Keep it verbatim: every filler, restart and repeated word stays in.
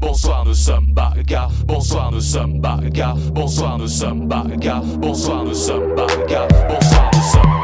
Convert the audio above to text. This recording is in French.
Bonsoir, nous sommes bagarres. Bonsoir, nous sommes bagarres. Bonsoir, nous sommes bagarres. Bonsoir, nous sommes bagarres. Bonsoir, nous sommes